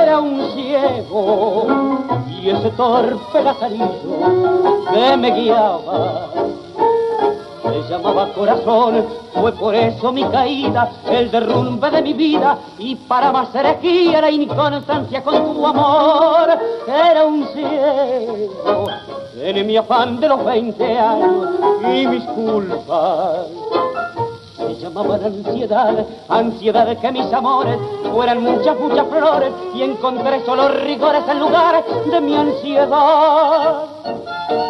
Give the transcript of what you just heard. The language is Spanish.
era un ciego y ese torpe lazarillo que me guiaba se llamaba corazón. Fue por eso mi caída, el derrumbe de mi vida, y para más herejía la inconstancia con tu amor. Era un ciego en mi afán de los 20 años y mis culpas se llamaban ansiedad, ansiedad que mis amores fueran muchas, muchas flores, y encontré solo rigores en lugar de mi ansiedad.